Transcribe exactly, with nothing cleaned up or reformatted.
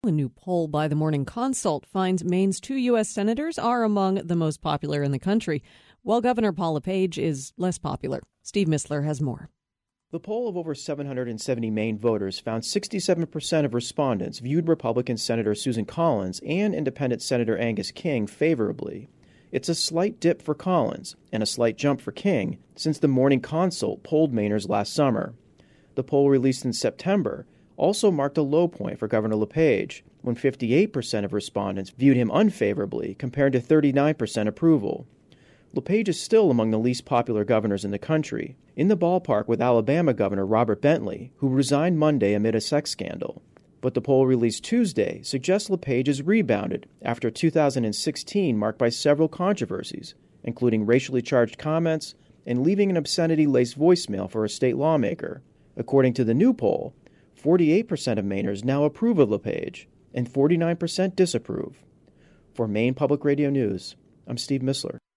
A new poll by the Morning Consult finds Maine's two U S senators are among the most popular in the country, while Governor Paul LePage is less popular. Steve Mistler has more. The poll of over seven hundred seventy Maine voters found sixty-seven percent of respondents viewed Republican Senator Susan Collins and Independent Senator Angus King favorably. It's a slight dip for Collins and a slight jump for King since the Morning Consult polled Mainers last summer. The poll released in September also marked a low point for Governor LePage, when fifty-eight percent of respondents viewed him unfavorably compared to thirty-nine percent approval. LePage is still among the least popular governors in the country, in the ballpark with Alabama Governor Robert Bentley, who resigned Monday amid a sex scandal. But the poll released Tuesday suggests LePage has rebounded after two thousand sixteen marked by several controversies, including racially charged comments and leaving an obscenity-laced voicemail for a state lawmaker. According to the new poll, forty-eight percent of Mainers now approve of LePage, and forty-nine percent disapprove. For Maine Public Radio News, I'm Steve Mistler.